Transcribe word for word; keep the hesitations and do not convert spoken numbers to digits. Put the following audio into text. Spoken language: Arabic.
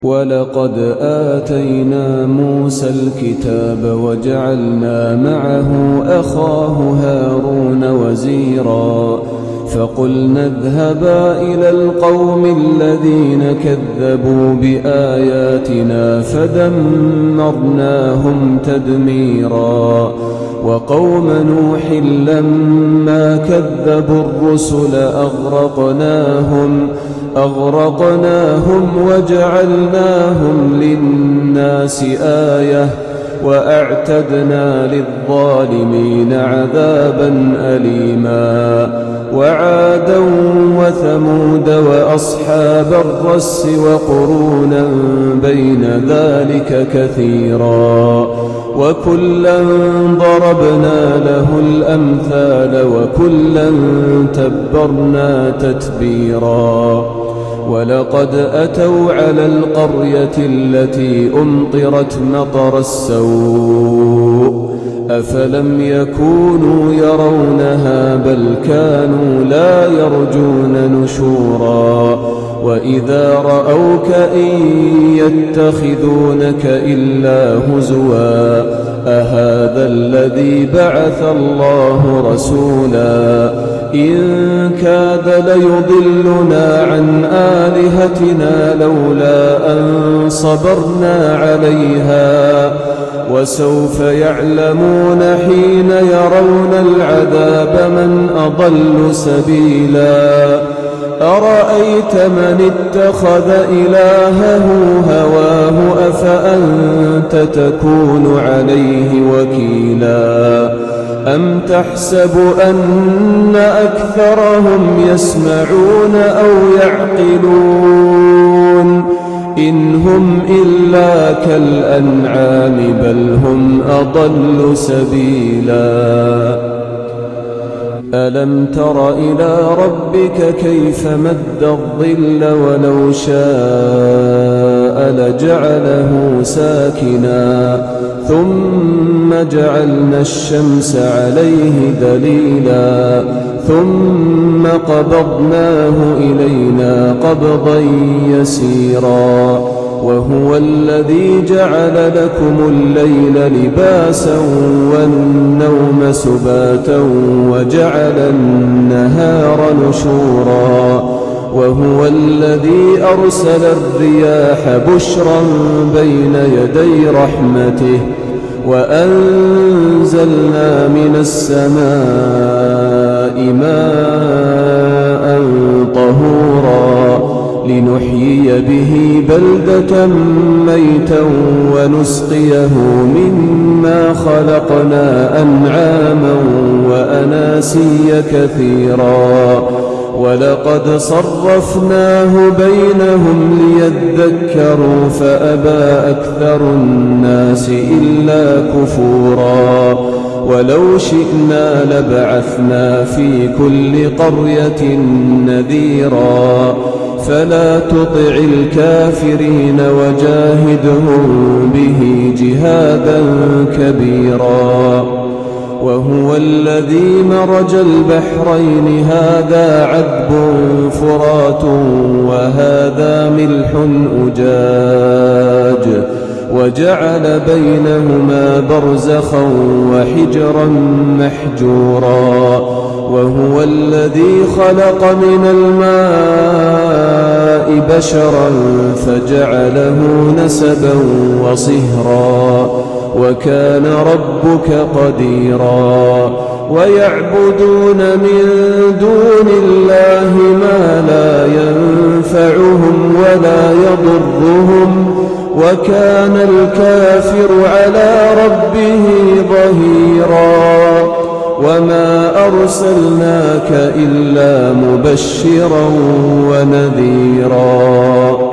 ولقد آتينا موسى الكتاب وجعلنا معه أخاه هارون وزيرا فقلنا اذهبا إلى القوم الذين كذبوا بآياتنا فدمرناهم تدميرا وقوم نوح لما كذبوا الرسل أغرقناهم أغرقناهم وجعلناهم للناس آية وأعتدنا للظالمين عذابا أليما وعادا وثمود وأصحاب الرس وقرونا بين ذلك كثيرا وكلا ضربنا له الأمثال وكلا تبرنا تتبيرا ولقد أتوا على القرية التي أمطرت مطر السوء أفلم يكونوا يرونها بل كانوا لا يرجون نشورا وإذا رأوك إن يتخذونك إلا هزوا أهذا الذي بعث الله رسولا إن كاد ليضلنا عن آلهتنا لولا أن صبرنا عليها وسوف يعلمون حين يرون العذاب من أضل سبيلا أرأيت من اتخذ إلهه هواه أفأنت تكون عليه وكيلا أم تحسب أن أكثرهم يسمعون أو يعقلون إن هم إلا كالأنعام بل هم أضل سبيلا ألم تر إلى ربك كيف مد الظل ولو شاء لجعله ساكنا ثم جعلنا الشمس عليه دليلا ثم قبضناه إلينا قبضا يسيرا وهو الذي جعل لكم الليل لباسا والنوم سباتا وجعل النهار نشورا وهو الذي أرسل الرياح بشرا بين يدي رحمته وأنزلنا من السماء ماء طهورا لنحيي به بلدة ميتا ونسقيه مما خلقنا أنعاما وأناسيا كثيرا ولقد صرفناه بينهم ليذكروا فأبى أكثر الناس إلا كفورا ولو شئنا لبعثنا في كل قرية نذيرا فلا تطع الكافرين وجاهدهم به جهادا كبيرا وهو الذي مرج البحرين هذا عذب فرات وهذا ملح أجاج وجعل بينهما برزخا وحجرا محجورا وهو الذي خلق من الماء بشرا فجعله نسبا وصهرا وكان ربك قديرا ويعبدون من دون الله ما لا ينفعهم ولا يضرهم وكان الكافر على ربه ظهيرا وما أرسلناك إلا مبشرا ونذيرا